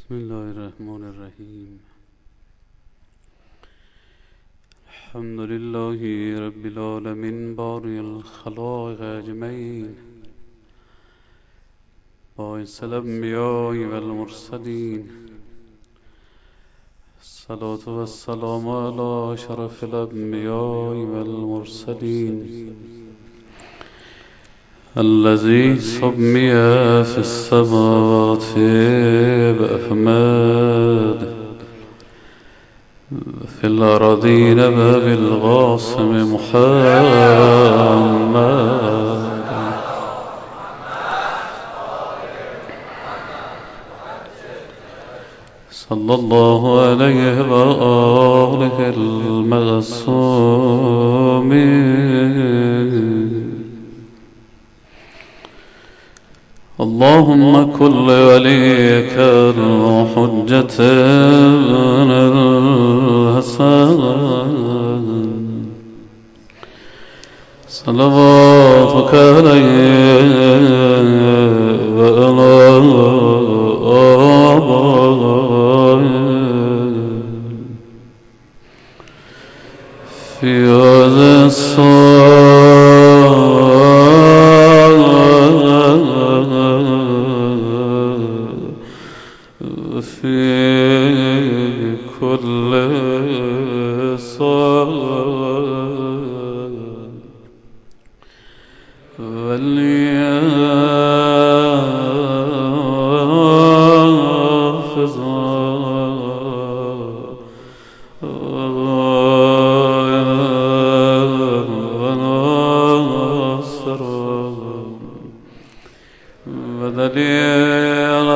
بسم الله الرحمن الرحیم. الحمد لله رب العالمین باری الخلائق اجمعین، باعث الانبیاء والمرسلین. الصلاة والسلام علی شرف الانبیاء والمرسلین، الذي سمي في السماوات بأحمد في الأراضين بالقاسم محمد. صلى الله عليه وآله المعصومين. اللهم كن لوليك الحجة الحسن صلواتك عليه وعلى آبائه في هذا في كل صلاة وليحفظ ونصر ودليل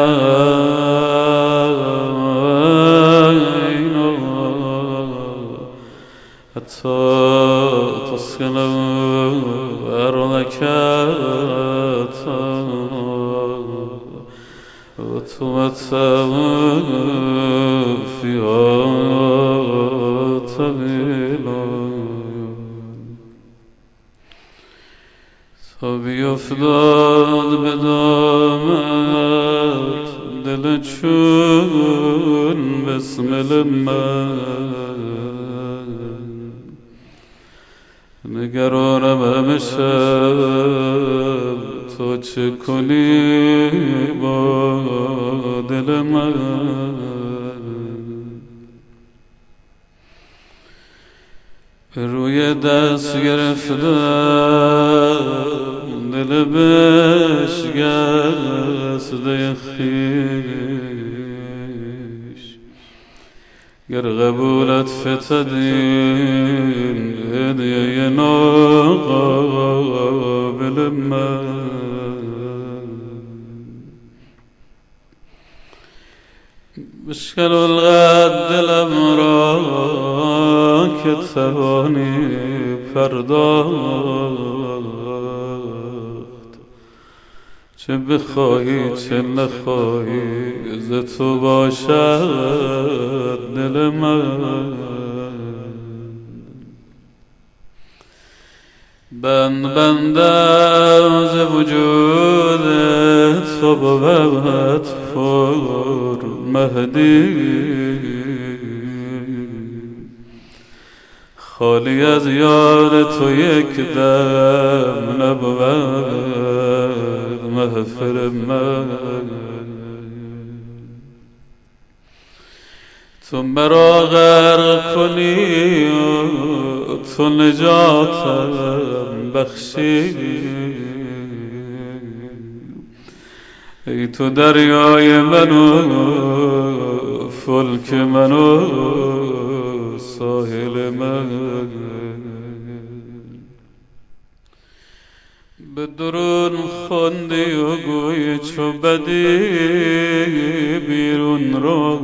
حتى تسكن أرضك وتمتع فيها طويلا. بیفتاد به دامت دل چون بسمل من، نگرانم همه شب تو چه کنی با دل من. به روی دست گرفتم دل بشکسته خویش، گر قبولت فتدین هدیه ناقابل من. بشکن القد دلم را که توانی پرداخت، چه بخواهی چه نخواهی ز تو باشد دل من. بندم ز وجود تو بود پر مهدی، خالی از یار تو یک دم نبود محفل من. تو مرا غرق کنی و تو نجاتم بخشی، ای تو دریای من و فلک من و ساحل من. به درون خواندی و گویی چو بدی بیرون رو،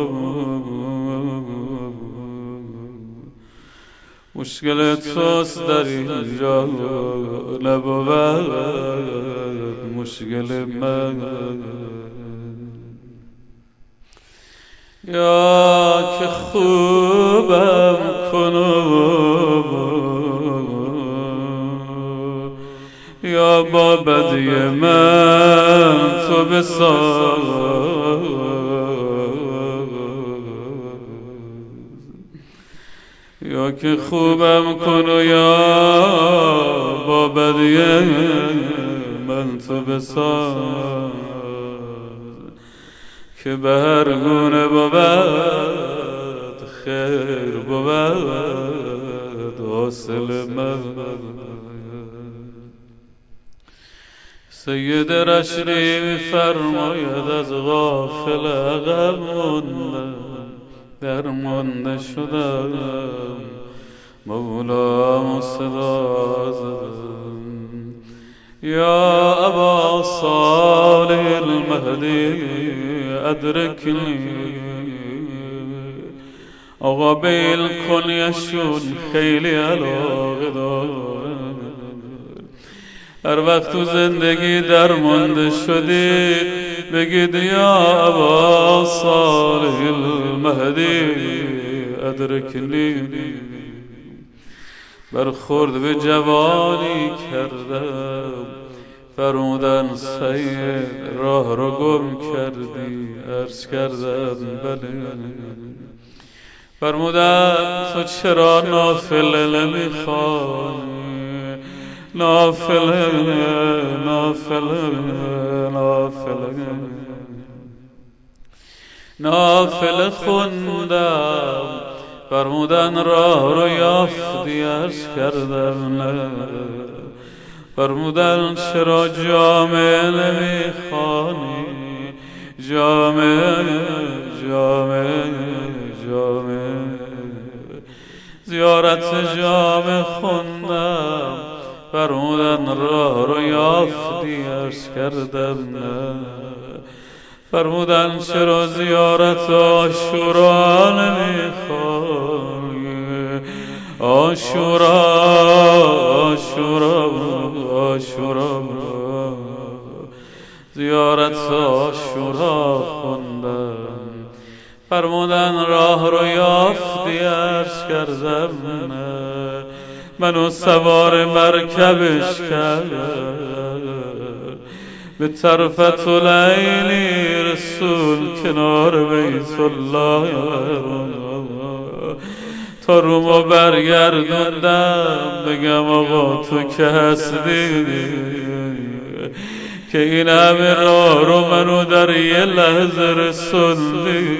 مشکل توست در اینجا نبود مشکل من. یا که خوبم کنم یا با بدی من تو بساز، یا که خوبم کن و یا با بدی من تو بساز که به هر گونه بود خیر بود حاصل من. سید رشدی می‌فرماید از غافل عقب ماندم درمانده شدم مولام صدا زدم یا ابا صالح المهدی ادرکنی آقا بیل کنیشون خیلی علاقه دارن هر وقت تو زندگی درمانده شدید بگید یا ابا صالح المهدی ادرکنی برخورد به جوانی کردم فرمودن سید راه رو گم کردی عرض کردم بله فرمودن تو چرا نافله نمیخوانی نافله نافله نافله نافله خوندم فرمودن راه رو یافتی عرض کردم نه فرمودن چرا جامعه نمیخوانی جامعه جامعه جامعه زیارت جامعه خوندم فرمودن راه رو یافتی عرض کردم نه فرمودن چرا زیارت عاشورا نمیخوانی عاشورا عاشورا عاشورا زیارت عاشورا خوندم فرمودن راه رو یافتی عرض کردم نه منو سوار مرکبش کرد به طرفت لیلی رسول کنار بیت الله تا رومو برگردوندم بگم آقا تو که هستی که این همه راه رو منو در یه لحظه رسوندی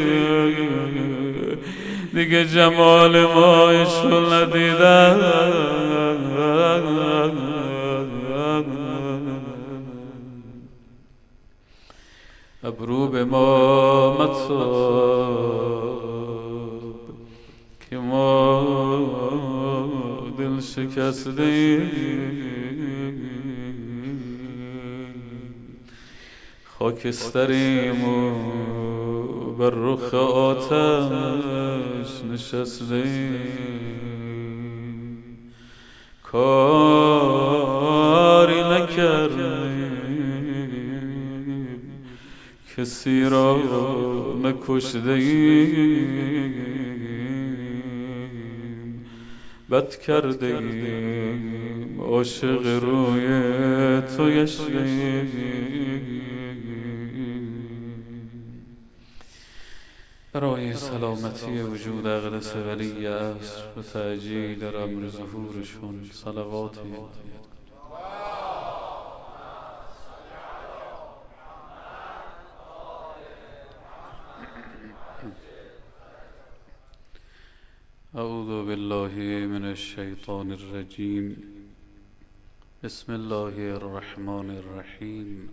دیگه جمال مایشو ندیدم ابرو به ما متاب که ما دل شکستیم خاکستریم و بر رخ آتش نشستیم کاری نکردیم کسی را نکشتیم بد کردیم عاشق روی تو گشتیم برای سلامتی وجود اقدس ولی عصر و تعجیل امر ظهورشون صلواتی اعوذ بالله من الشیطان الرجیم بسم الله الرحمن الرحیم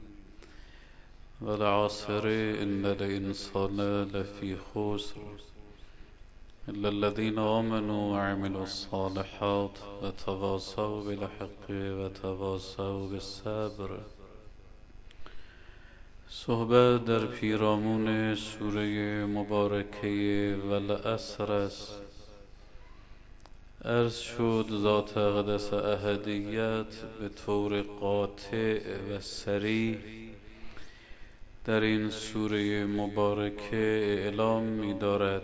والعصر ان الانسان لفی خسر الا الذين آمنوا وعملوا الصالحات وتواصوا بالحق وتواصوا بالصبر. صحبت در پیرامون سوره مبارکه والعصر است. عرض شد ذات اقدس احدیت به طور قاطع و صریح در این سوره مبارکه اعلام می دارد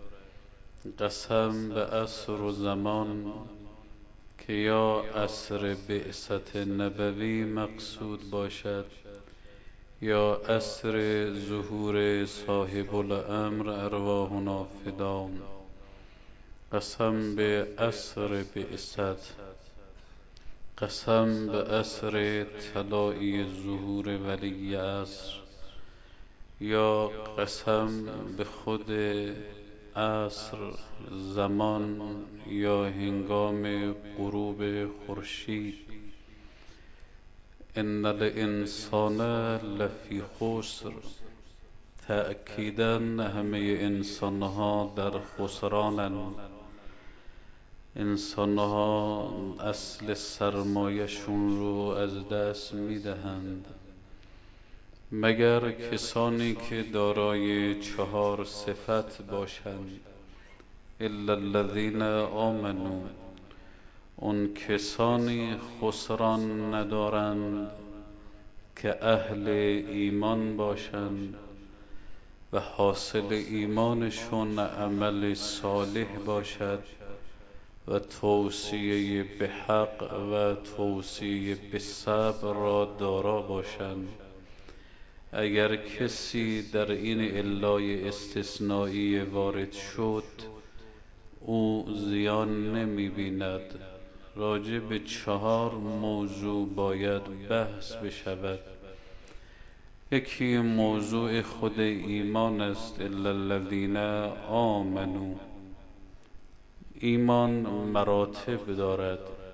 قسم به عصر و زمان که یا عصر بعثت نبوی مقصود باشد یا عصر ظهور صاحب الامر ارواحنا فداء. قسم به عصر بعثت، قسم به عصر طلایی ظهور ولی عصر، یا قسم به خود عصر، زمان یا هنگام غروب خورشید. ان الانسان لفی خسر، تأکیداً همه انسانها در خسرانند. انسانها اصل سرمایه‌شون رو از دست میدهند مگر کسانی که دارای 4 صفت باشند. الا الذین آمنوا، اون کسانی خسران ندارند که اهل ایمان باشند و حاصل ایمانشون عمل صالح باشد و توصیه به حق و توصیه به صبر را دارا باشند. اگر کسی در این علای استثنایی وارد شد، او زیان نمی بیند. راجع به 4 موضوع باید بحث بشود. یکی موضوع خود ایمان است. الا الذین آمنوا، ایمان مراتب دارد.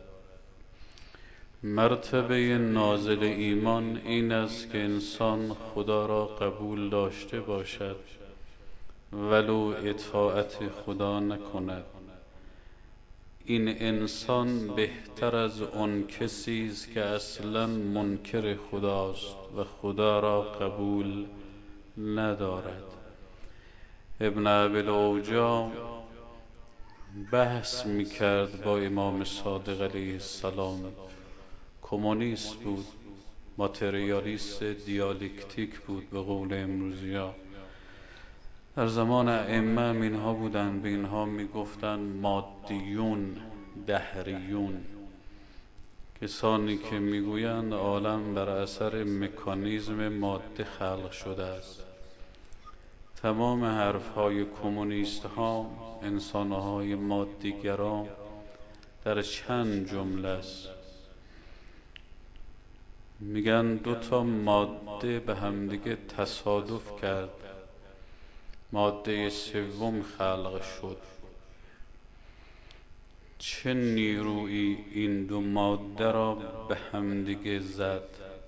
مرتبه نازل ایمان این است که انسان خدا را قبول داشته باشد ولو اطاعت خدا نکند. این انسان بهتر از آن کسی است که اصلا منکر خداست و خدا را قبول ندارد. ابن ابی الاوجاع بحث میکرد با امام صادق علیه السلام. کمونیست بود، ماتریالیست دیالکتیک بود به قول امروزیا. در زمان ائمه هم اینها بودن، به اینها میگفتن مادیون، دهریون، کسانی که میگویند عالم بر اثر مکانیزم ماده خلق شده است. تمام حرفهای کمونیست ها، انسانهای مادیگرا در چند جمله است. میگن 2 تا ماده به همدیگه تصادف کرد، ماده سوم خلق شد. چه نیرویی این 2 ماده را به همدیگه زد؟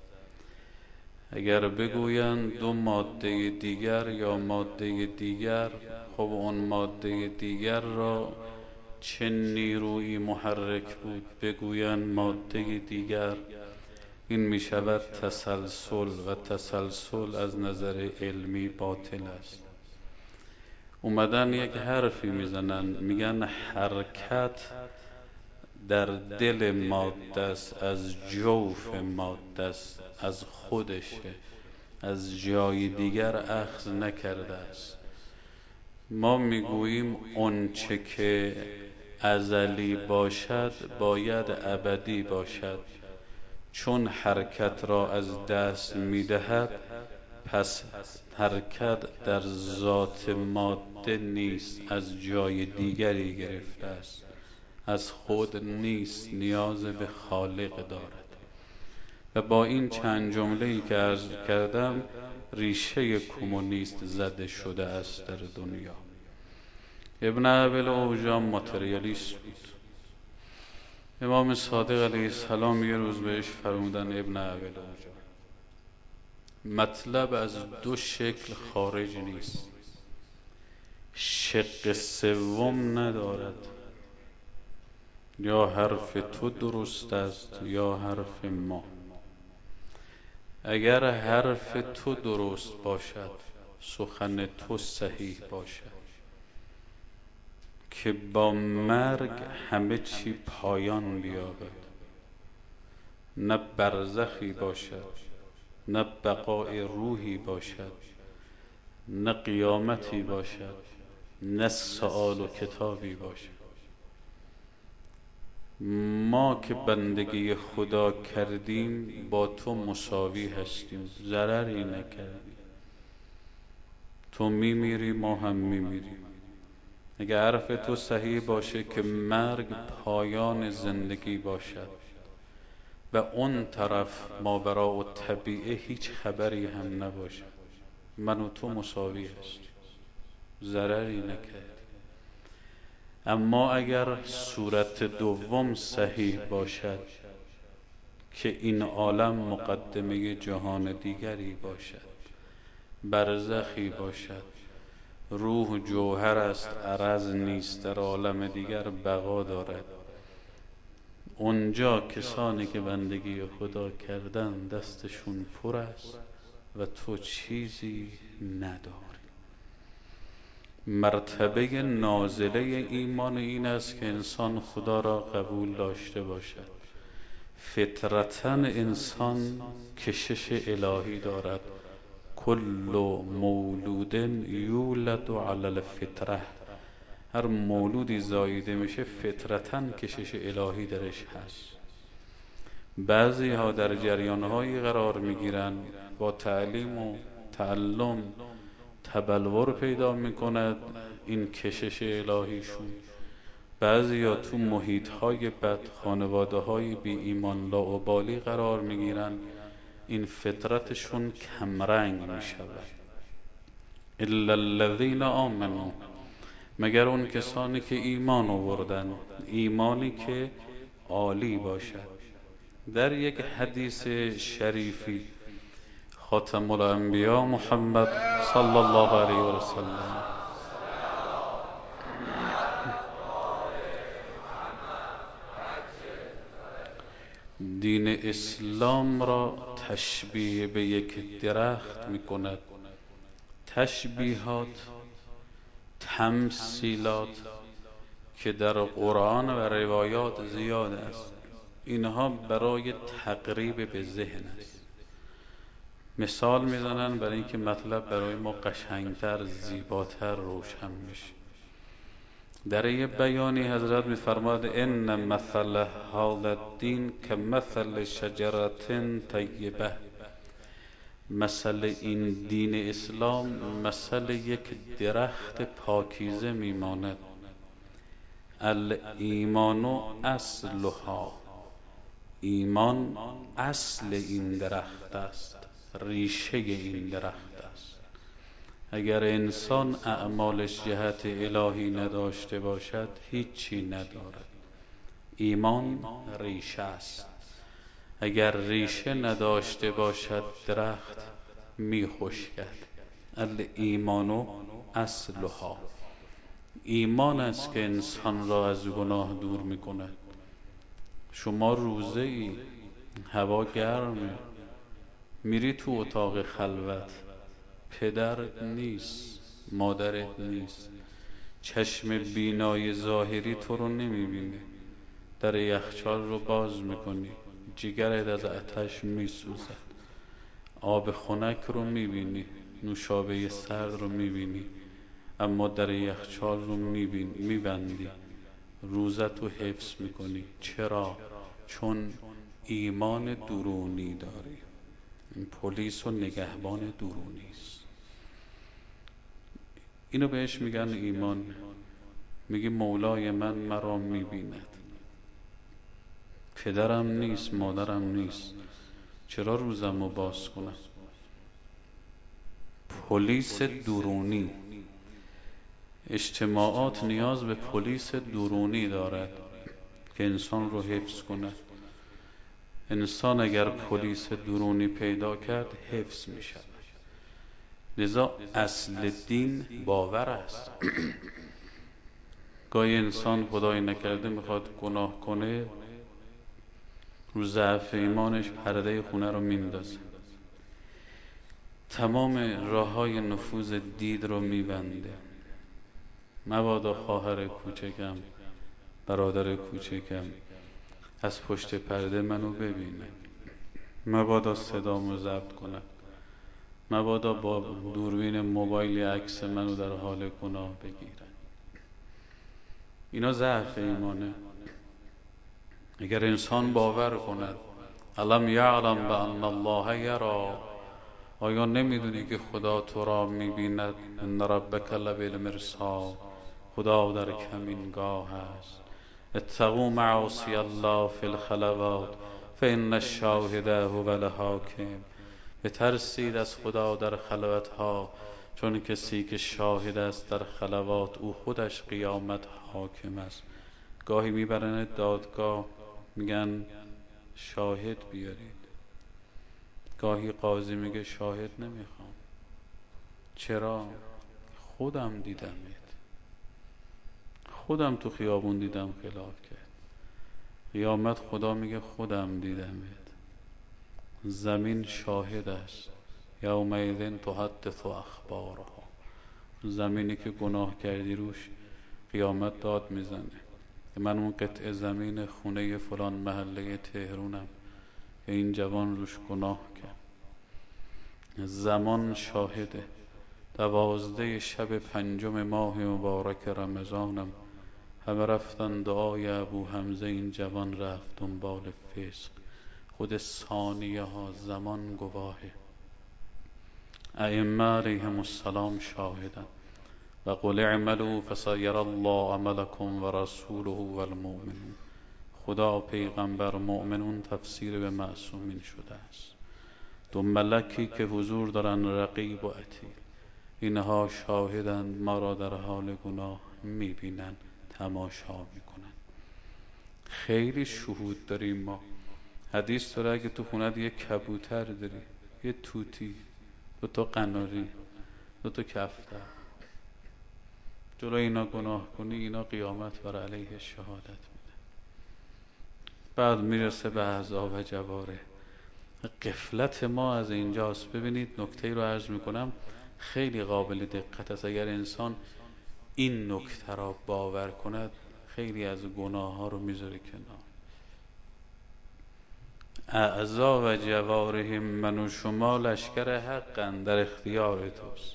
اگر بگویند 2 ماده دیگر یا ماده دیگر، خب اون ماده دیگر را چه نیرویی محرک بود؟ بگویند ماده دیگر. این می شود تسلسل، و تسلسل از نظر علمی باطل است. اومدن یک حرفی میزنن، میگن حرکت در دل ماده است، از جوف ماده است، از خودشه، از جای دیگر اخذ نکرده است. ما میگوییم اون چه که ازلی باشد باید ابدی باشد. چون حرکت را از دست میدهد، پس حرکت در ذات ماده نیست، از جای دیگری گرفته است، از خود نیست، نیاز به خالق دارد. و با این چند جمله‌ای که عرض کردم ریشه کمونیست زده شده است در دنیا. ابن ابی الاوجاع ماتریالیست بود. امام صادق علیه السلام یه روز بهش فرمودن ابن ابی الاوجاع، مطلب از 2 شکل خارج نیست، شق سوم ندارد. یا حرف تو درست است یا حرف ما. اگر حرف تو درست باشد، سخن تو صحیح باشد که با مرگ همه چی پایان بیابد، نه برزخی باشد، نه بقای روحی باشد، نه قیامتی باشد، نه سؤال و کتابی باشد. ما که بندگی خدا کردیم با تو مساوی هستیم، ضرری نکردیم. تو میمیری، ما هم میمیریم. اگه حرف تو صحیح باشه که مرگ پایان زندگی باشد و اون طرف ماوراء الطبیعه هیچ خبری هم نباشد، من و تو مساوی است، ضرری نکرد. اما اگر صورت دوم صحیح باشد که این عالم مقدمه جهان دیگری باشد، برزخی باشد، روح جوهر است، عرض نیست، در عالم دیگر بقا دارد، اونجا کسانی که بندگی خدا کردن دستشون پر است و تو چیزی نداری. مرتبه نازله ایمان این است که انسان خدا را قبول داشته باشد. فطرتاً انسان کشش الهی دارد. کل مولود یولد علی الفطره، هر مولودی زاییده میشه فطرتاً کشش الهی درش هست. بعضی ها در جریانهایی قرار میگیرن با تعلیم و تعلم تبلور پیدا میکند این کشش الهیشون. بعضی ها تو محیط های بد، خانواده های بی ایمان لاابالی قرار میگیرن، این فطرتشون کمرنگ میشود. الا الذین آمنوا، مگر اون کسانی که ایمان آوردن، ایمانی که عالی باشد. در یک حدیث شریفی خاتم الانبیا محمد صلی الله علیه و سلم دین اسلام را تشبیه به یک درخت می کند. تشبیهات، تمثیلات که در قرآن و روایات زیاد است، اینها برای تقریب به ذهن است. مثال میزنن برای اینکه مطلب برای ما قشنگتر، زیباتر روشن بشه. در یه بیانی حضرت میفرماد ان مثل هذا الدین که مثل شجرة طیبه، مثل این دین اسلام مثل یک درخت پاکیزه میماند. الایمان اصلها، ایمان اصل این درخت است، ریشه این درخت است. اگر انسان اعمالش جهت الهی نداشته باشد هیچی ندارد. ایمان ریشه است. اگر ریشه نداشته باشد درخت می خشکد. الایمان اصلها، ایمان است که انسان را از گناه دور می کند. شما روزه ای، هوا گرمه، میری تو اتاق خلوت، پدرت نیست، مادرت نیست، چشم بینای ظاهری تو رو نمیبینه، در یخچال رو باز میکنی، جگرت از آتش میسوزد، آب خنک رو میبینی، نوشابه سرد رو میبینی، اما در یخچال رو میبندی، روزت رو حفظ میکنی. چرا؟ چون ایمان درونی داری. این پلیس و نگهبان درونی است. اینو بهش میگن ایمان. میگه مولای من مرا میبیند، پدرم نیست، مادرم نیست، چرا روزمو باز کنم؟ پلیس درونی. اجتماعات نیاز به پلیس درونی دارد که انسان رو حفظ کند. انسان اگر پلیس درونی پیدا کرد حفظ می شود. لذا اصل دین باور است. گاهی انسان خدای نکرده میخواد گناه کنه، رو ضعف ایمانش پرده خونه رو میندازه، تمام راه های نفوذ دید رو میبنده. مبادا خواهر کوچکم، برادر کوچکم از پشت پرده منو ببینه، مبادا صدامو ضبط کنه، مبادا با دوربین موبایل عکس منو در حال گناه بگیرن. اینا ضعف ایمانه. اگر انسان باور کند الم یعلم بان الله یری، آیا نمیدونی که خدا تو را میبیند؟ ان ربک لبالمرصاد، خدا در کمینگاه است. اتقوا معاصی الله فی الخلوات فان الشاهد هو الحاکم. بترسید از خدا در خلوتها، چون کسی که شاهد است در خلوات او خودش قیامت حاکم است. گاهی میبرن دادگاه میگن شاهد بیارید، گاهی قاضی میگه شاهد نمیخوام. چرا؟ خودم دیدمت، خودم تو خیابون دیدم خلاف کرد. قیامت خدا میگه خودم دیدمت. زمین شاهد است. یومئذ تحدث اخبارها. زمینی که گناه کردی روش قیامت داد میزنه که من اون قطعه زمین خونه فلان محله تهرونم که این جوان روش گناه کرد. زمان شاهده. 12 شب 5 ماه مبارک رمضانم همه رفتن دعای ابو حمزه، این جوان رفت دنبال فسق. خود ثانیه ها زمان گواهه. ائمه علیهم السلام شاهدن و قل اعملوا فسیر الله عملکم و رسوله و المؤمنون. خدا، پیغمبر، مؤمنون تفسیر به معصومین شده است. 2 ملکی که حضور دارن، رقیب و عتید، اینها شاهدند، ما را در حال گناه میبینن، تماشا میکنن. خیلی شهود داریم ما. حدیث داره اگه تو خونت یه کبوتر داری، یه توتی، 2 قناری، 2 کفتر، جلو اینا گناه کنی، اینا قیامت بر علیه شهادت میده. بعد میرسه به اعضا و جواره. غفلت ما از اینجاست. ببینید نکته رو عرض میکنم، خیلی قابل دقت است. اگر انسان این نکته را باور کند خیلی از گناه ها رو میذاره کنار. اعضا و جوارح من و شما لشکر حقن، در اختیار توست.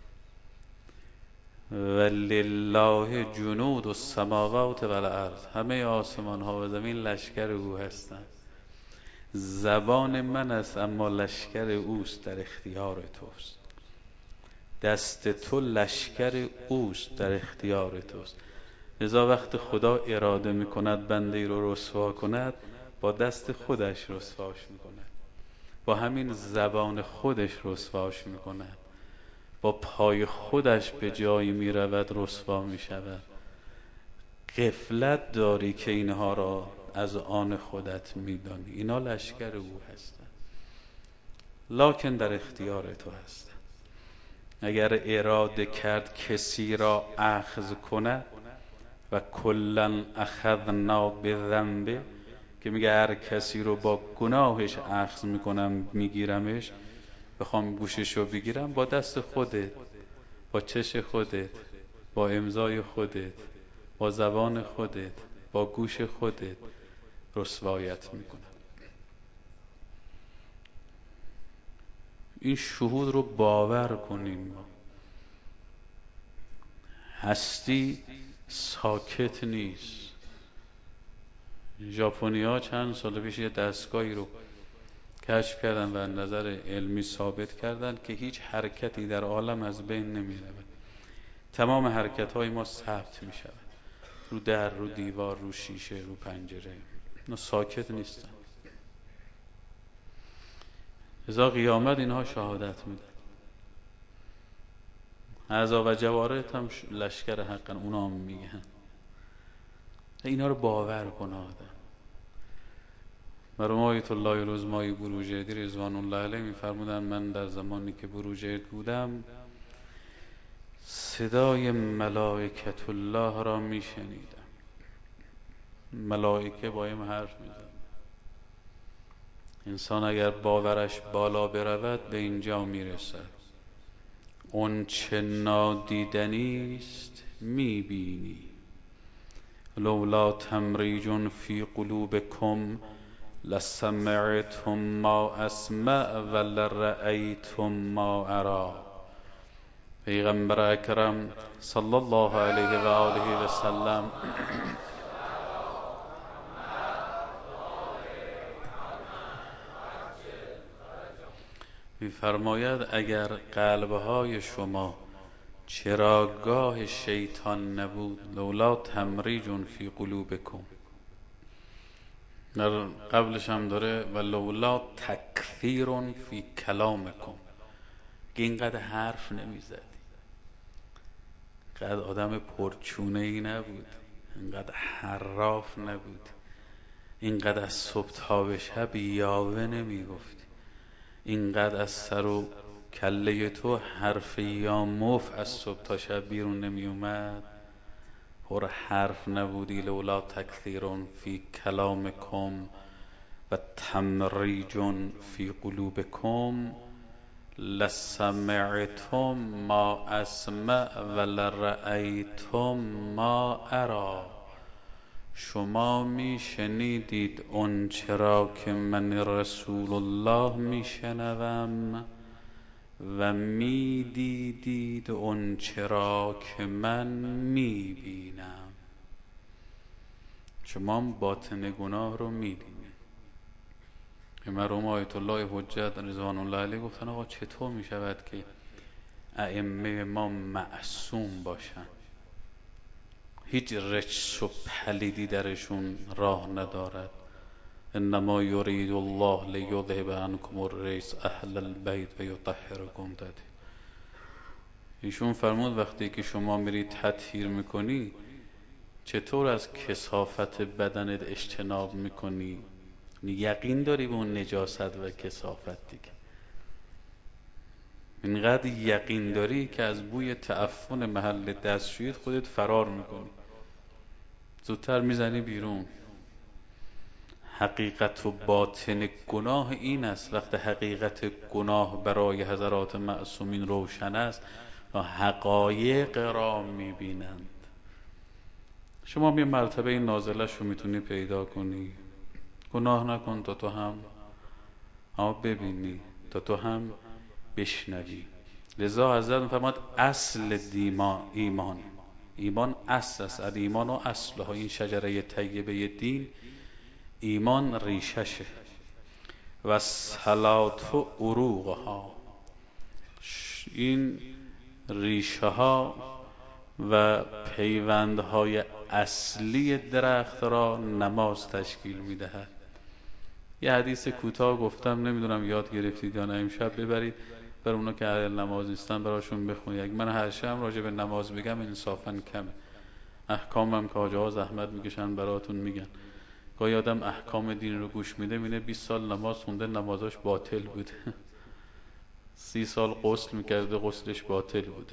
ولله جنود السماوات و الارض. همه آسمان ها و زمین لشکر او هستند. زبان من است اما لشکر اوست، در اختیار توست. دست تو لشکر اوست، در اختیار توست. لذا وقت خدا اراده میکند بنده ای رو رسوا کند، با دست خودش رسواش میکند، با همین زبان خودش رسواش میکند، با پای خودش به جایی میرود رسوا میشود. غفلت داری که اینها را از آن خودت میدانی. اینا لشکر او هستند، لکن در اختیار تو هستند. اگر اراده کرد کسی را اخذ کند، و کلا اخذنا بذنبه، که میگه هر کسی رو با گناهش اخذ میکنم، میگیرمش. بخوام گوشش رو بگیرم، با دست خودت، با چش خودت، با امضای خودت، با زبان خودت، با گوش خودت رسوایت میکنم. این شهود رو باور کنیم. ما هستی ساکت نیست. ژاپنی‌ها چند سال پیش یه دستگاهی رو کشف کردن و نظر علمی ثابت کردن که هیچ حرکتی در عالم از بین نمی‌رود. تمام حرکت‌های ما ثبت می‌شود، رو در، رو دیوار، رو شیشه، رو پنجره. اینا ساکت نیستن. لذا قیامت اینها شهادت میدن. اعضا و جوارح هم لشکر حقن، اونا هم میگن. اینا رو باور کن آدم. مرحوم آیت الله العظمای بروجردی رضوان الله علیه میفرمودن من در زمانی که بروجرد بودم صدای ملائکت الله را میشنیدم. ملائکه بایم حرف میزن. انسان اگر باورش بالا برود به اینجا میرسد. اون چه نادیدنی است میبینی. لولا تمریج فی قلوبکم لسمعتم ما اسمع ولرأیتم ما ارا. پیغمبر اکرم صلی الله علیه و آله و سلم می‌فرماید اگر قلب‌های شما چراگاه شیطان نبود لولا تمریج فی قلوبکم. در قبلش هم داره و لولا تکثیر فی کلامکم، که اینقدر حرف نمیزدی، اینقدر آدم پرچونه ای نبود، اینقدر حراف نبود، اینقدر از صبح تا به شب یاوه نمیگفتی، اینقدر از سر و کله تو حرف یا مف از صبح تا شب بیرون نمی اومد، پر حرف نبودی. لولا تکثیر فی کلامکم و تمریج فی قلوبکم لسمعتم ما اسمع ولرأیتم ما ارا. شما می شنیدید اون چرا که من رسول الله می شنوم و می دیدید اون چرا که من می بینم. شما باطن گناه رو می دیدید. مرحوم آیت الله حجت رضوان الله علیه گفتن آقا چطور می شود که ائمه ما معصوم باشن، هیچ رجس و پلیدی درشون راه ندارد؟ انما یرید الله لیذهب عنکم الرجس اهل البیت و یطهرکم تطهیرا. ایشون فرمود وقتی که شما میری تطهیر میکنی چطور از کثافت بدنت اجتناب میکنی؟ یقین داری به اون نجاست و کثافت دیگه، اینقدر یقین داری که از بوی تعفن محل دستشوییت خودت فرار میکنی، زودتر میزنی بیرون. حقیقت و باطن گناه این است. وقت حقیقت گناه برای حضرات معصومین روشن است و حقایق را میبینند. شما یه مرتبه نازلش رو میتونی پیدا کنی، گناه نکن تا تو هم ببینی، تا تو هم بشنوی. لذا حضرت فرمود اصل ایمان اصل است. ایمان و اصلها، این شجره طیبه دین ایمان ریششه و صلات و عروقها، این ریشه ها و پیوندهای اصلی درخت را نماز تشکیل میدهد. یه حدیث کوتاه گفتم، نمیدونم یاد گرفتید یا نه، امشب ببرید بر اونا که اهل نماز نیستن براشون بخونید. من هر شب راجع به نماز بگم انصافا کمه، احکامم که حاجی‌ها زحمت میکشن براتون میگن. گاهی آدم احکام دین رو گوش میده میبینه 20 سال نماز خونده نمازاش باطل بوده 30 سال غسل میکرده غسلش باطل بوده.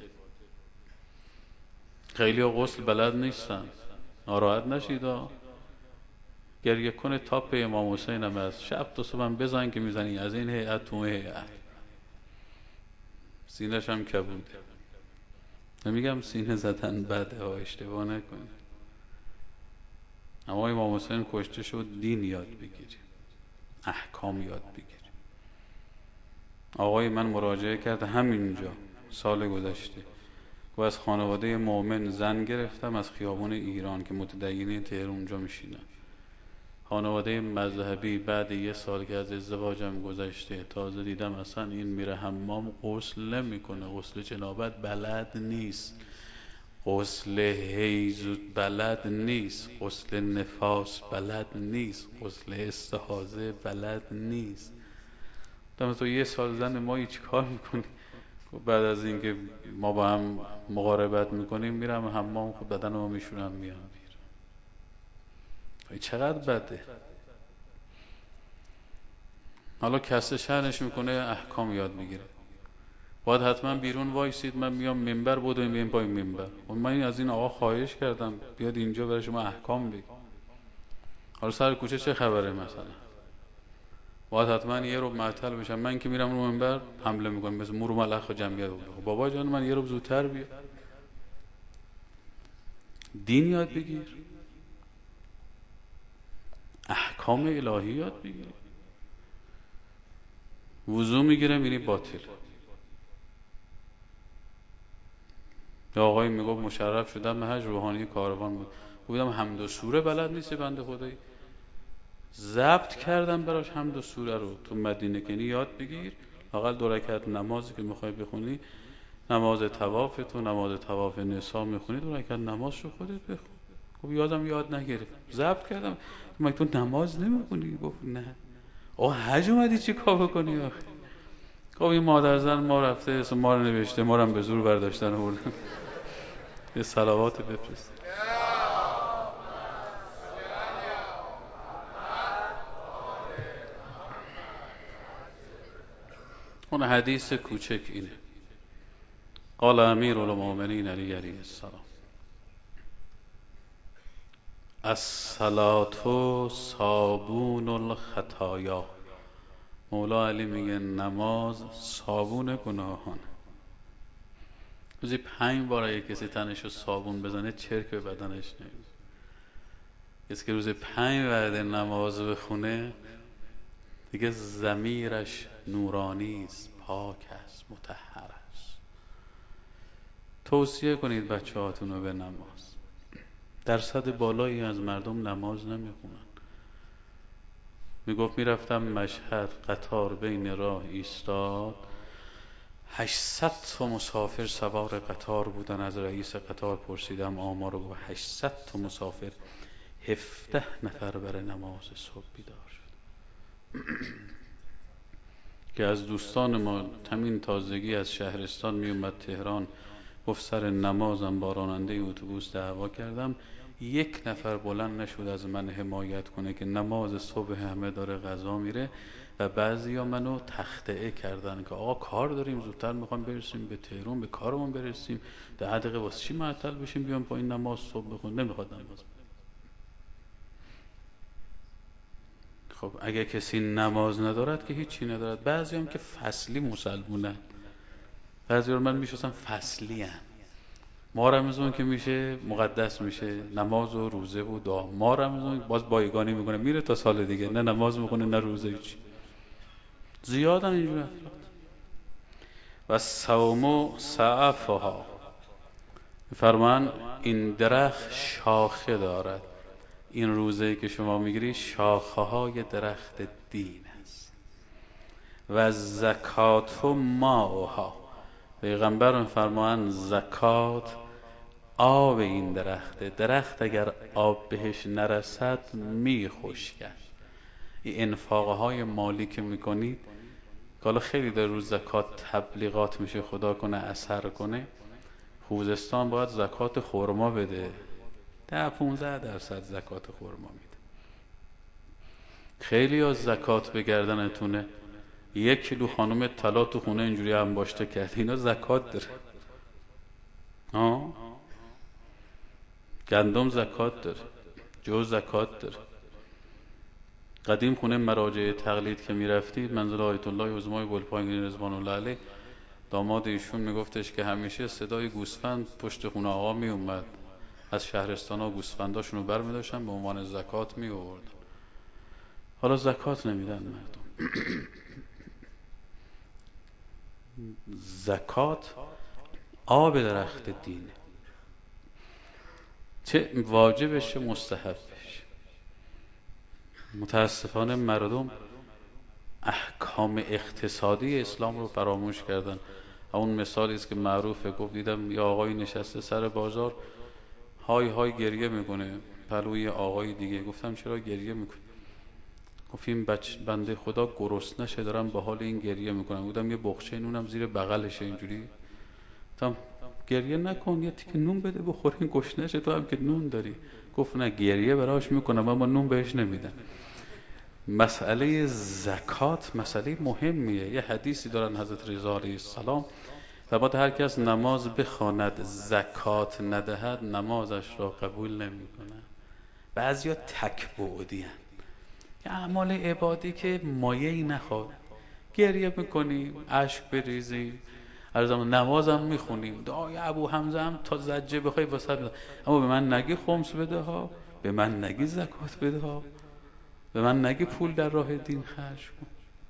خیلی ها غسل بلد نیستن، ناراحت نشید گریه کنه تاپ امام حسین هم هست، شب تا صبح هم بزن که میزنی از این هیئت تو اون هیئت، سینه‌ش هم کبوده. نمیگم سینه زدن بده اشتباه نکنید، اما امام حسین کشته شد دین یاد بگیریم، احکام یاد بگیریم. آقای من مراجعه کرد همینجا سال گذشته و از خانواده مؤمن زن گرفتم از خیابون ایران که متدینین تهران اونجا میشینن، خانواده مذهبی. بعد یه سال که از ازدواجم گذشته تازه دیدم اصلا این میره حمام غسل نمیکنه، غسل جنابت بلد نیست، غسل حیض بلد نیست، غسل نفاس بلد نیست، غسل استحاضه بلد نیست. دم تو یه سال زن ما هیچ کار میکنی؟ بعد از اینکه ما با هم مقاربت میکنیم میرم حمام، خود بدن ما میشونم میام بیرون. چقدر بده. حالا کسی شهرش میکنه احکام یاد میگیره، باید حتما بیرون وایسید من میام منبر بودم میام پای منبر. من از این آقا خواهش کردم بیاد اینجا برای شما احکام بگه. حالا سر کوچه چه خبره؟ مثلا باید حتما یه رو معطل بشم، من که میرم رو منبر حمله میکنم مثل مور و ملخ و جمعیت. بابا جان من یه رو زودتر بیا، دین یاد بگیر، احکام الهی یاد بگیر. وضو میگیره میری باطل. یا آقای میگفت مشرف شدم به حج، روحانی کاروان بود، بودم حمد و سوره بلد نیست بنده خدایی، ضبط کردم براش حمد و سوره رو تو مدینه. کنی یاد بگیر، حداقل 2 رکعت نمازی که میخوای بخونی نماز طواف تو، نماز طواف نسا میخونی، 2 رکعت نماز رو خودت بخون. خب یاد نگرفت، ضبط کردم. مگه تو نماز نمیخونی؟ گفت نه. آقا حج اومدی چی کار بکنی آخه؟ خب این مادر زن ما رفته اسم ما رو نوشته، ما رو هم به زور برداشتن و بردن. یه صلوات بفرست. اون حدیث کوچک اینه. قال امیر المؤمنین علی علیه السلام: الصلاة صابون الخطایا. مولا علی میگه نماز صابون گناهان. روزی 5 بار اگه کسی تنش رو صابون بزنه چرک به بدنش نمیاد. کسی که روزی 5 وقت نماز بخونه دیگه ضمیرش نورانی است، پاک است، مطهر است. توصیه کنید بچه هاتون رو به نماز. درصد بالایی از مردم نماز نمیخونن. میگفت میرفتم مشهد، قطار بین راه ایستاد، 800 تا مسافر سوار قطار بودن. از رئیس قطار پرسیدم آمار رو، گفت 800 تا مسافر، 17 نفر برای نماز صبح بیدار شد. که از دوستان ما همین تازگی از شهرستان میومد تهران، گفت سر نمازم با راننده اتوبوس دعوا کردم، 1 نفر بلند نشد از من حمایت کنه که نماز صبح همه داره غذا میره و بعضیا منو تخطئه کردن که آقا کار داریم، زودتر میخوام برسیم به تهران، به کارمون برسیم، 10 دقیقه واسه چی معطل بشیم بیام پایین نماز صبح بخون. نمیخواد نماز. خب اگه کسی نماز ندارد که هیچی ندارد. بعضی هم که فصلی مسلمونن، بعضی رو من میشناسم فصلی هن. ماه رمضان که میشه مقدس میشه، نماز و روزه و دعا. ماه رمضان باز بایگانی میکنه میره تا سال دیگه، نه نماز میکنه نه روزه، هیچ. زیادن اینجور افراد. و صوم سعفها، فرمان این درخت شاخه دارد. این روزه که شما میگیری شاخه های درخت دین است. و زکات ماها، پیغمبر فرمان زکات آب این درخت اگر آب بهش نرسد میخشکد. این انفاقه های مالی که میکنید، که حالا خیلی در روز زکات تبلیغات میشه، خدا کنه اثر کنه. خوزستان باید زکات خرما بده، 10-15% زکات خرما میده. خیلی از زکات به گردنتونه. 1 کیلو خانم طلا تو خونه اینجوری انباشته کرد، اینا زکات داره. گندم زکات داره، جو زکات داره. قدیم خونه مراجع تقلید که میرفتید، منزل آیت الله عظمای گلپایگانی رضوان الله علیه، داماد ایشون میگفتش که همیشه صدای گوسفند پشت خونه آقا میومد. از شهرستان ها گوسفنداشون رو برمی‌داشتن به عنوان زکات میآوردن. حالا زکات نمیدن مردم. زکات آب درخت دینه، چه واجبش چه مستحبش. متاسفانه مردم احکام اقتصادی اسلام رو فراموش کردن. اون مثالی است که معروفه، گفت دیدم یه آقای نشسته سر بازار، های های گریه میکنه پلوی آقای دیگه. گفتم چرا گریه میکنی؟ گفت این بنده خدا گرسنشه، دارم به حال این گریه میکنم. بودم یه بخچه نونم زیر بغلشه اینجوری. گفتم گریه نکن، یه تیکه نون بده بخوری، این گشنشه، تو هم که نون داری. گفت نه، گریه براش میکنم اما نون بهش نمیدم. مسئله زکات مسئله مهمیه. یه حدیثی دارن حضرت رضا علیه السلام، و بعد هر کس نماز بخواند زکات ندهد نمازش را قبول نمیکنه. بعضیا تکبعدی هن، یه اعمال عبادی که مایه‌ای نخواد، گریه میکنیم، اشک بریزیم، هر زمان نمازم میخونیم، دعای ابو حمزه هم تا زجه بخوای واسه، اما به من نگی خمس بده ها، به من نگی زکات بده ها، به من نگی پول در راه دین خرج کن.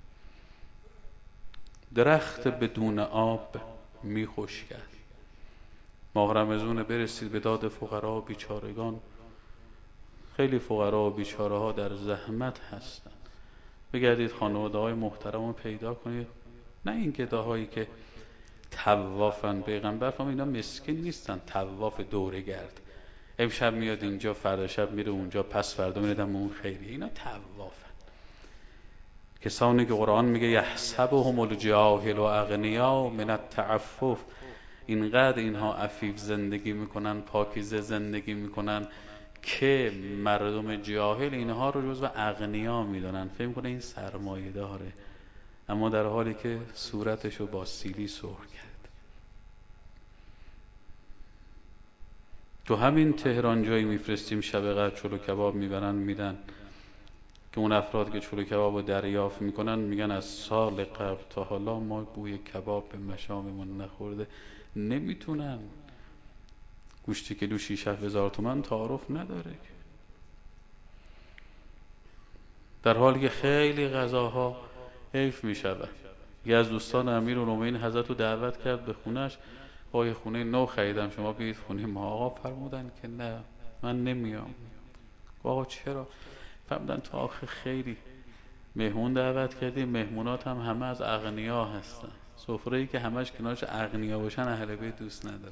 درخت بدون آب میخشکد. ماه رمضان برسید به داد فقرا و بیچارگان. خیلی فقرا و بیچاره ها در زحمت هستند. بگردید خانواده های محترم رو پیدا کنید، نه این گداهایی که طوافن. پیغمبر فرمود اینا مسکین نیستن، طواف دوره گرد، امشب میاد اینجا، فردا شب میره اونجا، پس فردا میره اون خیری. اینا طوافن. کسانی که قرآن میگه یحسبهم الجاهل و اغنیا من التعفف، اینقدر اینها عفیف زندگی میکنن، پاکیزه زندگی میکنن که مردم جاهل اینها رو جزو اغنیا میدونن، فکر میکنه این سرمایه داره، اما در حالی که صورتشو با سیلی سرخ کرد. تو همین تهران جایی میفرستیم شب قدر چلو کباب میبرن میدن که اون افراد که چلو کباب رو دریافت میکنن میگن از سال قبل تا حالا ما بوی کباب به مشاممون نخورده. نمیتونن، گوشتی کیلو 6,000 تومان تعارف نداره. در حالی که خیلی غذاها حیف میشود. یکی از دوستان امیرالمومنین حضرت رو دعوت کرد به خونش، آقای خونه نو خریدم شما بیایید خونه ما. آقا فرمودن که نه من نمیام. آقا چرا؟ فرمودن تو آخه خیلی مهمون دعوت کردی، مهمونات هم همه از اغنیا هستن، سفره‌ای که همش کنارش اغنیا باشن اهل بیت دوست ندارن.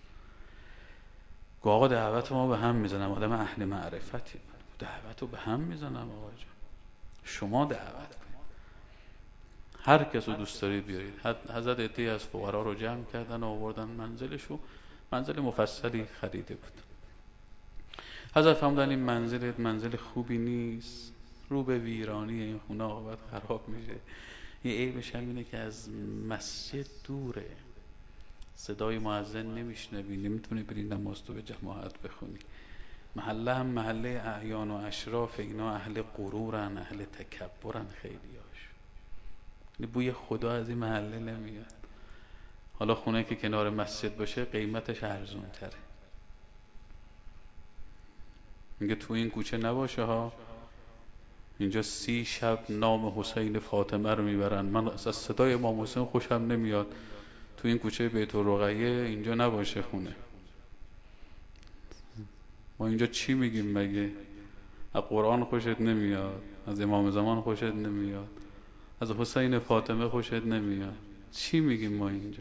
آقا دعوت ما به هم میزنم، آدم اهل معرفتی، دعوت رو به هم میزنم آقا جان، شما دعوت کنید، هر کس رو دوست دارید بیارید. حضرت عده‌ای از فقرا رو جمع کردن و آوردن منزلشو، منزل مفصلی خریده بود. حضرت فرمودن این منزل خوبی نیست، رو به ویرانی، این خونه عاقبت خراب میشه. این عیبش هم اینه که از مسجد دوره، صدای مؤذن نمیشنوی، نمیتونی بری نماز تو به جماعت بخونی. محله هم محله اعیان و اشراف، اینا اهل غرورن، اهل تکبرن خیلیاش، بوی خدا از این محله نمیاد. حالا خونه که کنار مسجد باشه قیمتش ارزون تره. میگه تو این کوچه نباشه ها، اینجا 30 شب نام حسین فاطمه رو میبرن، من از صدای امام حسین خوشم نمیاد، تو این کوچه بیت الرقیه اینجا نباشه خونه. ما اینجا چی میگیم مگه؟ از قرآن خوشت نمیاد، از امام زمان خوشت نمیاد، از حسین فاطمه خوشت نمیاد، چی میگیم ما اینجا؟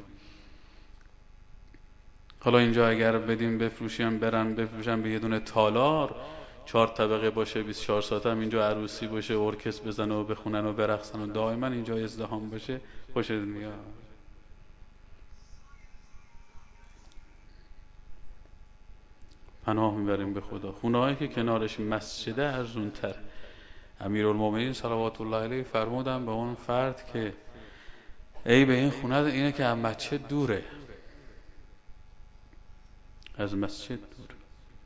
حالا اینجا اگر بدیم بفروشیم، برن بفروشن به یه دونه تالار 4 طبقه باشه، 24 ساعت هم اینجا عروسی باشه، ارکستر بزنه و بخونن و برقصن و دائما اینجا ازدحام باشه، خوشت میاد؟ پناه میبریم به خدا. خونه‌هایی که کنارش مسجده ارزون تر. امیرالمومنین صلوات الله علیه فرمودن به اون فرد که ای به این خونه اینه که از مسجد دوره، از مسجد دوره.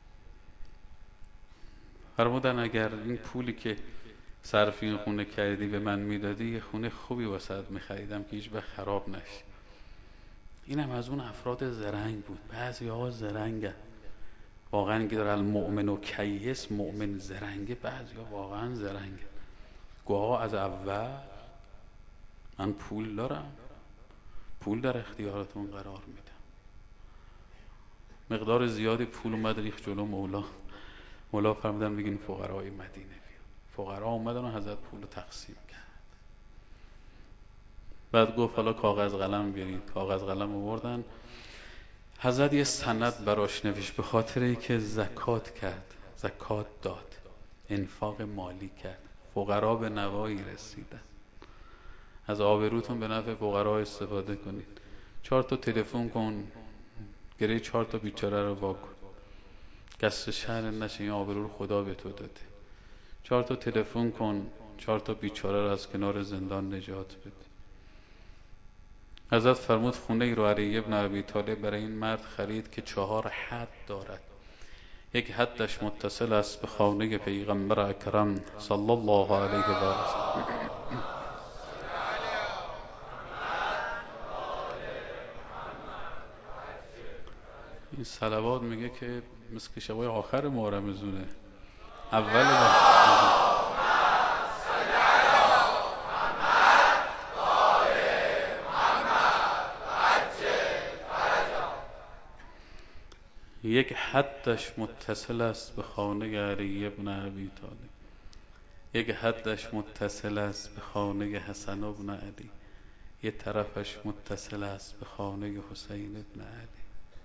فرمودن اگر این پولی که صرف این خونه کردی به من میدادی، یه خونه خوبی واسط میخریدم که هیچ وقت خراب نشه. اینم از اون افراد زرنگ بود. بعضی ها زرنگن واقعا، که داره المؤمن و کیس، مؤمن زرنگه، بعضی ها واقعا زرنگه. گواه از اول من پول دارم، پول در اختیارتون قرار میدم. مقدار زیادی پول اومد ریخت جلو مولا فرمودن بگین فقرای مدینه بیان. فقرا اومدن و حضرت پول رو تقسیم کرد. بعد گفت حالا کاغذ قلم بیارید. کاغذ قلم آوردن. حضرت یه سند براش نوشت، به خاطر اینکه زکات کرد، زکات داد، انفاق مالی کرد، فقرا به نوایی رسیدن. از آبروتون به نفع فقرا استفاده کنید. 4 تا تلفن کن، گره 4 تا بیچاره رو واکن، قصر شهر نشه، این آبرو رو خدا به تو داده. 4 تا تلفن کن، 4 تا بیچاره رو از کنار زندان نجات بده. حضرت فرمود خونه ای رو علی ابن ابی طالب برای این مرد خرید که 4 حد دارد. یک حدش متصل است به خانه پیغمبر اکرم صلی الله علیه و آله. این صلوات میگه که مثل که شبای آخر ماه رمضونه، اول یک حدش متصل است به خانه علی ابن ابی طالب، یک حدش متصل است به خانه حسن ابن علی، یه طرفش متصل است به خانه حسین ابن علی.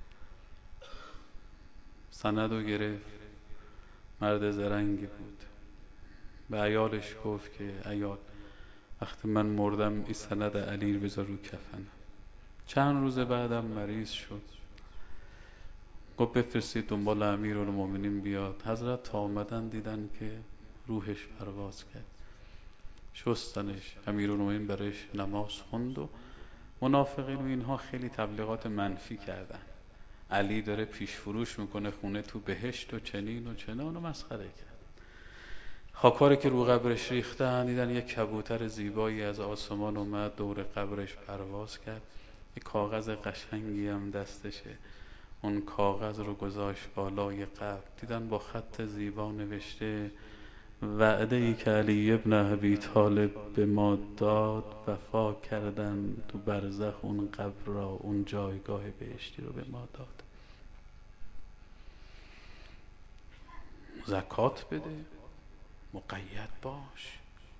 سندو گرفت، مرد زرنگی بود، به عیالش گفت که عیال وقتی من مردم این سند علی رو بذار رو کفنم. چند روز بعدم مریض شد، گفت بفرستید دنبال امیرالمومنین بیاد. حضرت تا آمدن دیدن که روحش پرواز کرد، شستنش، امیرالمومنین برش نماز خوند و منافقین و اینها خیلی تبلیغات منفی کردن. علی داره پیش فروش میکنه خونه تو بهشت و چنین و چنان و مسخره کرد. خاکاری که رو قبرش ریختن دیدن یک کبوتر زیبایی از آسمان اومد دور قبرش پرواز کرد، یک کاغذ قشنگی هم دستشه، اون کاغذ رو گذاشت بالای قبر، دیدن با خط زیبا نوشته وعده ای که علی ابن ابی طالب به ما داد وفا کردن، تو برزخ اون قبر را، اون جایگاه بهشتی رو به ما داد. زکات بده، مقید باش،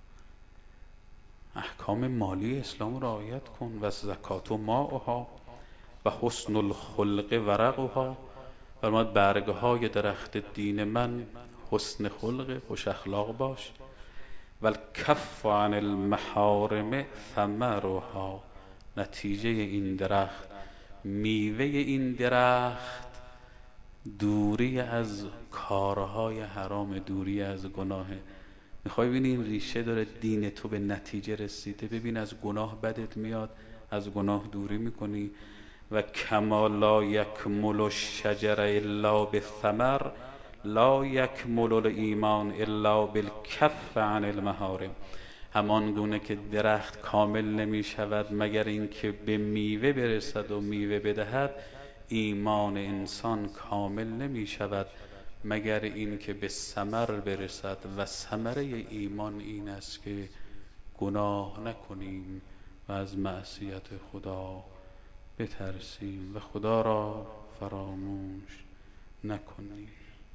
احکام مالی اسلام رو رعایت کن. و زکات و ماءها و حسن الخلق ورقها، فرمود برگهای درخت دین من حسن خلق، خوش اخلاق باش. و الکف عن المحارم ثمرها، نتیجه این درخت، میوه این درخت دوری از کارهای حرام، دوری از گناهه. میخوای ببینی این ریشه داره دین تو به نتیجه رسیده، ببین از گناه بدت میاد، از گناه دوری میکنی. و کما لا یکمل الشجر الا بالثمر لا یکمل الایمان الا بالکف عن المحارم. همان گونه که درخت کامل نمی شود مگر اینکه به میوه برسد و میوه بدهد، ایمان انسان کامل نمی شود مگر اینکه به ثمر برسد. و ثمره ایمان این است که گناه نکنیم و از معصیت خدا بترسیم و خدا را فراموش نکنیم.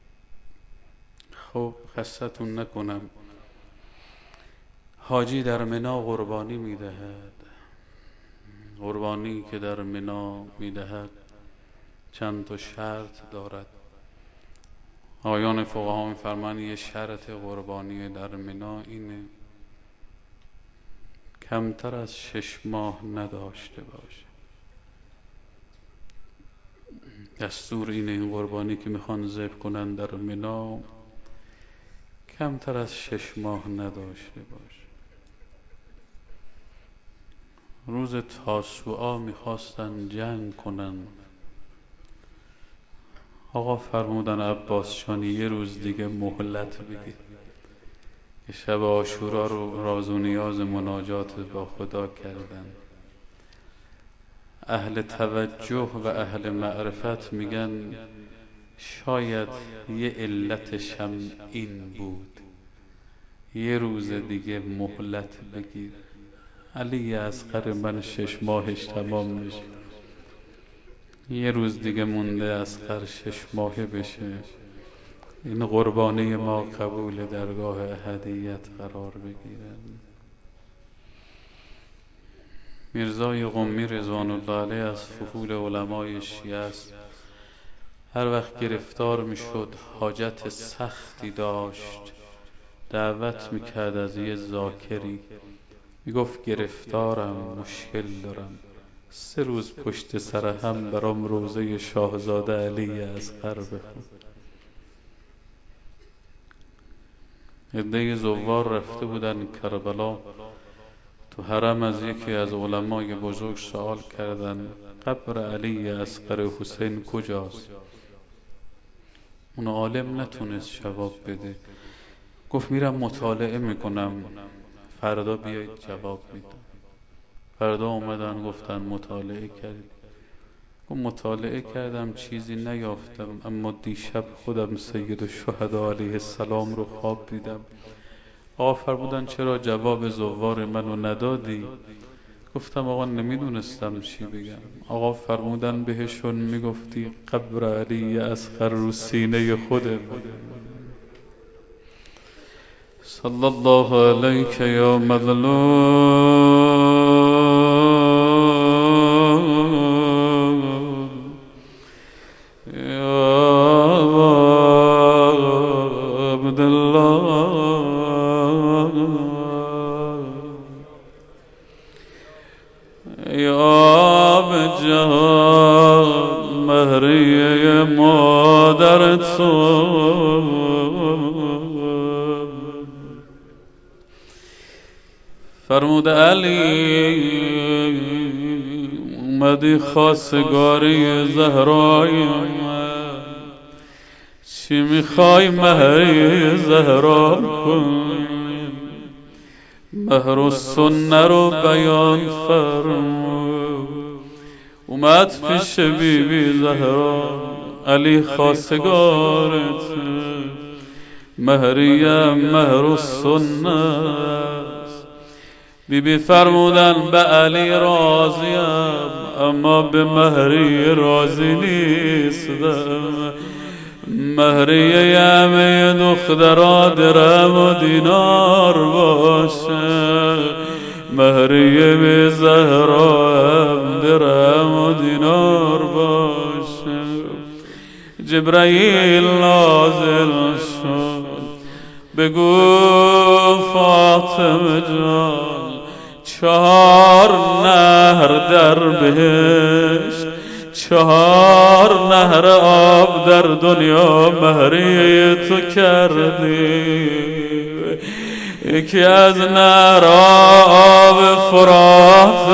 خب خستتون نکنم، حاجی در منا قربانی میدهد. قربانی که در منا میدهد چند تا شرط دارد. آیان فقها میفرمایند یه شرط قربانی در منا اینه کمتر از 6 ماه نداشته باشه. دستور اینه این قربانی که میخوان ذبح کنن در منا کمتر از 6 ماه نداشته باشه. روز تاسوعا میخواستن جنگ کنن، آقا فرمودن عباس جان یه روز دیگه مهلت بگیر که شب عاشورا رو راز و نیاز مناجات با خدا کردن. اهل توجه و اهل معرفت میگن شاید یه علتشم این بود، یه روز دیگه مهلت بگیر. علی اصغر من 6 ماهش تمام میشه، یه روز دیگه مونده اصغر 6 ماهه بشه، این قربانی ما قبول درگاه احدیت قرار بگیرن. میرزای قمی رضوان الله علیه از فضول علمای شیعه است. هر وقت گرفتار میشد حاجت سختی داشت دعوت میکرد از یه ذاکری، میگفت گرفتارم، مشکل دارم، 3 روز پشت سر هم برام روضه شاهزاده علی اصغر بخون. عده زوار رفته بودن کربلا، تو حرم از یکی از علمای بزرگ سوال کردن قبر علی اصغر حسین کجاست؟ اون عالم نتونست جواب بده، گفت میرم مطالعه میکنم، فردا بیایید جواب میدم. فردا اومدن گفتن مطالعه کردید؟ گفت مطالعه کردم چیزی نیافتم، اما دیشب خودم سید الشهدا علیه السلام رو خواب دیدم. آقا فرمودن چرا جواب زوار منو ندادی؟ گفتم آقا نمیدونستم چی بگم. آقا فرمودن بهشون میگفتی قبر علی اصغر رو سینه خوده. صلی الله علیک یا مظلوم. مادر تو. فرمود علی اومدی خواستگاری زهرای من، چی میخوای مهر زهرا کن؟ مهر و سنه رو بیان فرمود. اومد پیش بی بی زهرا، علی خواستگارت، مهریم مهر و سنه است. بی بی فرمودن به علی راضیم، اما به مهری راضی نیستم. مهری همه دخترها درهم و دینار باشه، مهری به زهرا هم درهم و دینار باشه. جبرائیل نازل شد، بگو فاطمه جان 4 نهر در بهشت، 4 نهر آب در دنیا مهری تو کردی. یکی از نهر آب فرات،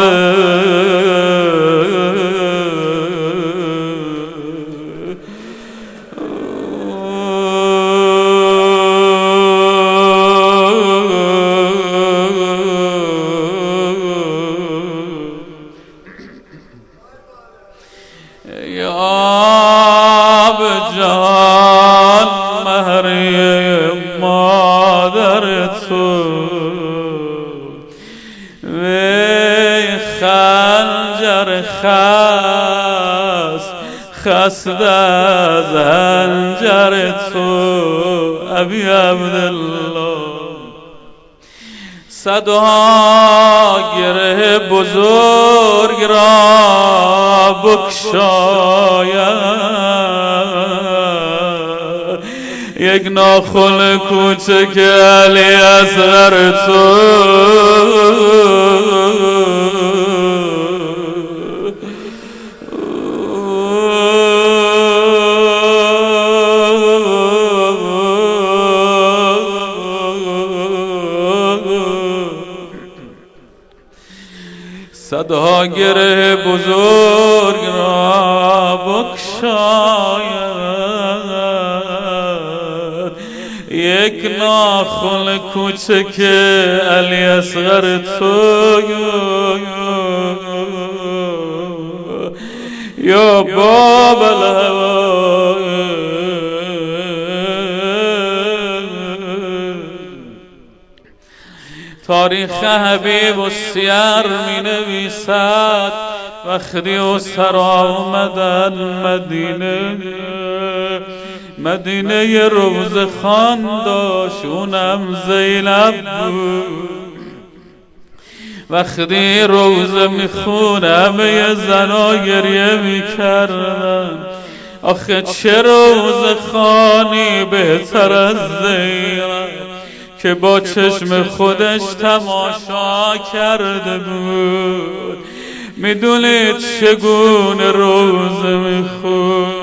آب جان مهری مادر تو. وی خنجر خست از هنجر تو. ابی عبدالله صدها گره بزرگ را بگشاید، یک ناخن کوچک علی اصغر تو. صدها گره بزرگ را بگشاید، یک ناخن کوچک علی اصغر تو. یا باب الهوى تاریخ حبیب و سیر می نویسد وقتی اسر آمدن مدینه روز خان داشت، اونم زینب بود. وقتی روزه میخونه همه زنا گریه میکردن، آخه چه روزه خانی بهتر از زینب که با چشم خودش تماشا کرده بود. میدونید چگونه روزه میخون؟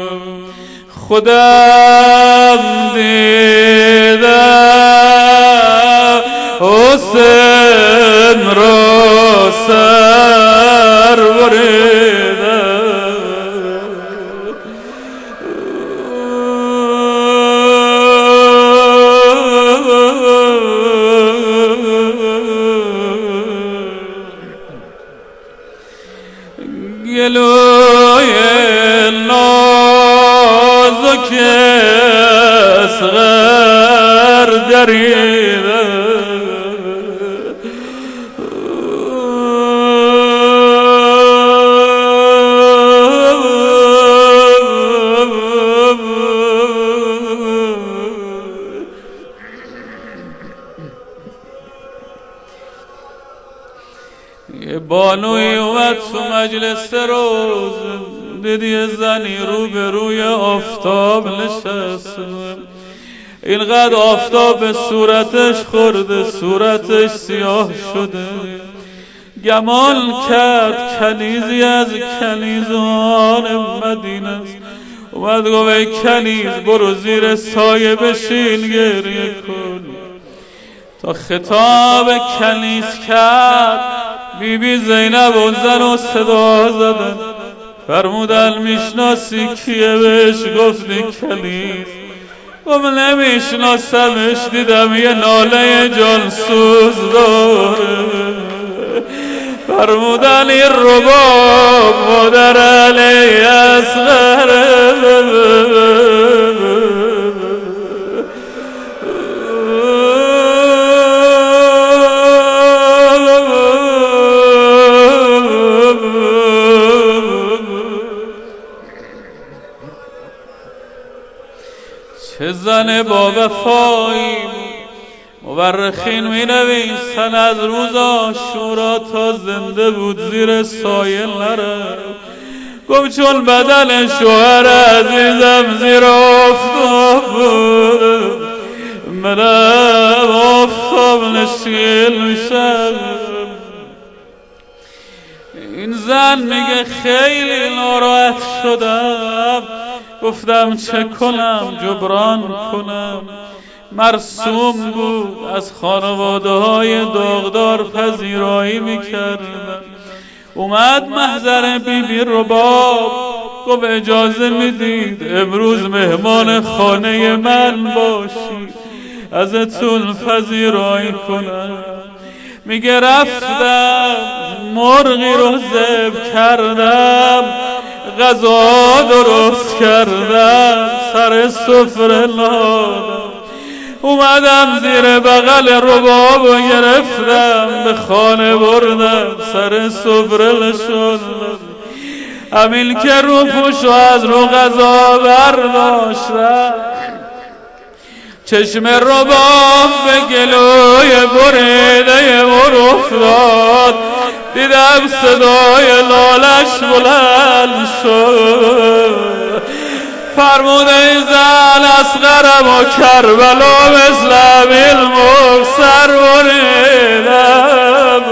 خودم دیدم حسین را سر بریدم، گلوی نازک اصغر دریده، یه بانوی اومد تو مجلس روز، دیدی زنی رو به روی آفتاب نشست، اینقدر آفتاب به صورتش خورده، صورتش سیاه شده. گمان کرد کنیزی از کنیزان مدینه است. اومد گفت ای کنیز برو زیر سایه بشین گریه کن. تا خطاب کنیز کرد بی بی زینب و زن و صدا زدن، فرمودن میشناسی کیه؟ بهش گفتی کنیز. گفت نمیشناسمش، دیدم یه ناله جانسوز داره. فرمودن این رباب مادر علی اصغره. چه زن با وفایی، مورخین می نویسن از روز عاشورا تا زنده بود زیر سایه نرفت. گفت چون بدن شوهر عزیزم زیر آفتاب بود، منم آفتاب نشین میشم. این زن میگه خیلی ناراحت شدم، گفتم چه کنم جبران کنم. مرسوم بود از خانواده های داغدار پذیرایی میکردن. اومد محضر بی بی رباب، گفت اجازه میدید امروز مهمان خانه من باشی، ازتون پذیرایی کنم. میگه رفتم مرغی رو ذبح کردم، غذا درست کردم، سر سفره نهادم. اومدم زیر بغل رباب و گرفتم، به خانه بردم، سر سفره نشوندم. همین که رو پوش و از رو غذا برداشتم، چشم رباب به گلوی بریده مر افتاد. دیدم صدای لالش بلند شد. فرموده ای زن اصغرم و کربلا مثل امیل مبصر بریدم.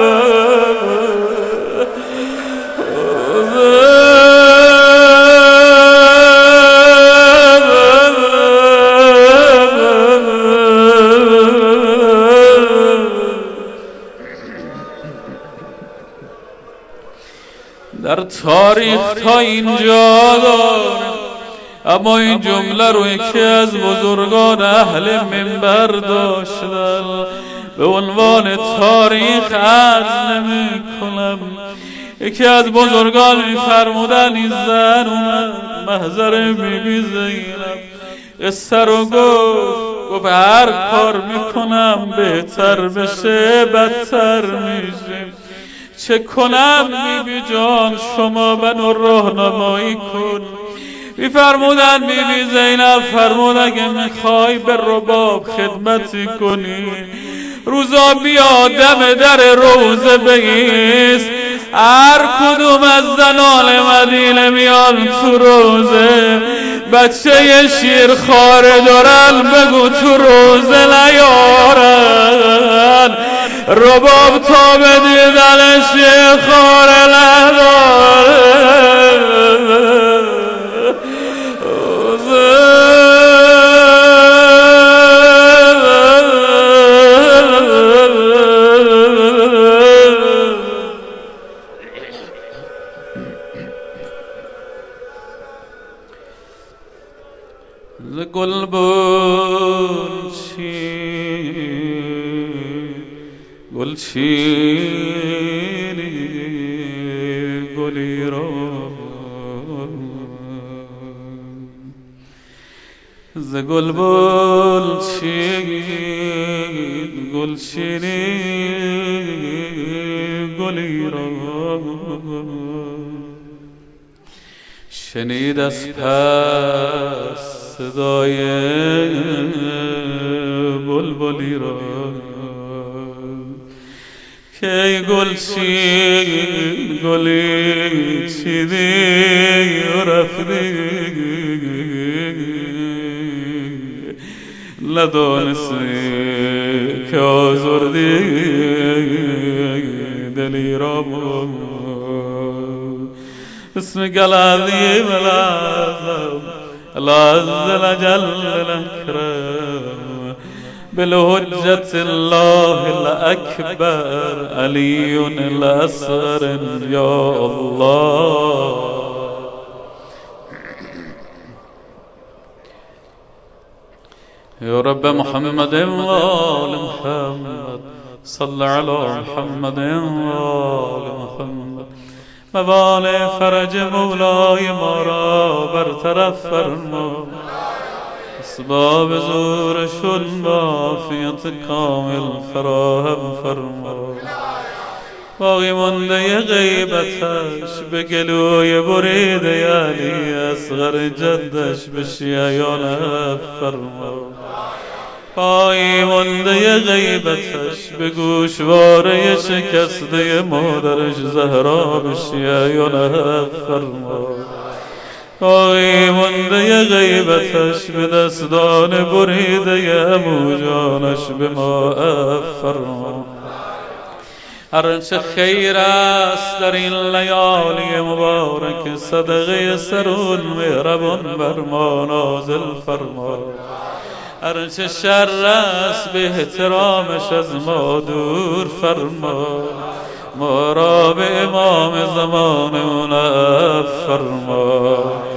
در تاریخ تا اینجا داره، اما این جمله رو یکی از بزرگان اهل منبر داشتن. به عنوان تاریخ عرض نمی کنم. یکی از بزرگان می‌فرمودن این زن اومد محضر بی بی زینب، قصه رو گفت هر کار میکنم بهتر بشه بدتر میشه. چه کنم بی بی جان شما منو راهنمایی کن. میفرمودن بی بی زینب فرمود اگه میخوای به رباب خدمتی کنی، روزا بیا دم در روزه بایست. هر کدوم از زنان مدینه میان تو روزه، بچه شیر خاره دارن بگو تو روزه نیارن. رباب تا به دیدن شیر خاره نداره. گلچینی گلی را ز گلبن چین گلچینی گلی را شنید از پس صدای بلبلی را که گلچین گلی چیدی و رفتی ندانستی که آزردی دلی را اسم گلادی ملازم العز الأجل الأكرم بالحجة الله الأكبر علي الأصغر يا الله. يا رب محمد وآل محمد صل على محمد وآل محمد. موال فرج مولای ما را برطرف فرما، اسباب زورشون عافیت کامل فراهم فرما. باقی مانده غیبتش به گلوی بریده علی اصغر جدش به شیعیان فرما. باقی مانده غیبتش به گوشواره شکسته مادرش زهرا به شیعیان فرما. باقی مانده غیبتش به دستان بریده عمو جانش به ما فرما. هرچه خیر است در این لیالی مبارک صدقه سرون مهربان بر ما نازل فرما. هرچه شر است به احترامش از ما دور فرما. ما را به امام زمانمون فرما.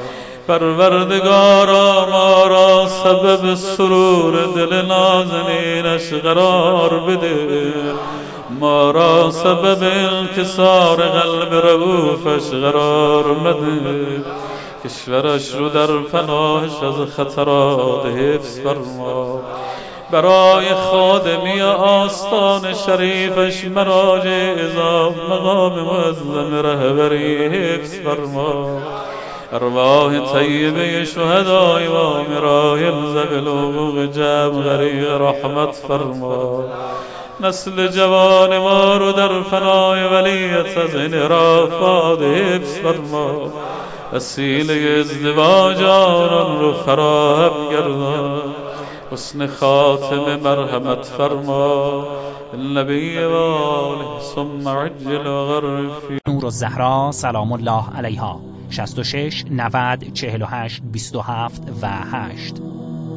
پروردگارا ما را سبب سرور دل نازنینش قرار بده. ما را سبب انکسار قلب رؤوفش قرار مده. کشورش رو در پناهش از خطرات حفظ فرما. برای خادمی آستان شریفش مراجع اعظام مقام معظم رهبری حفظ فرما. ارواح طیبه شهدای و آمرای الزبلوغ جمع غریق رحمت فرما. نسل جوان ما رو در فنای ولیت از انحرافات حفظ فرما. وسیله ازدواج آنان رو فراهم گردان. حسن خاتم مرحمت فرما. النبی و آله ثم عجل و غرفی. نور الزهرا سلام الله علیها 66 90 48 27 و 8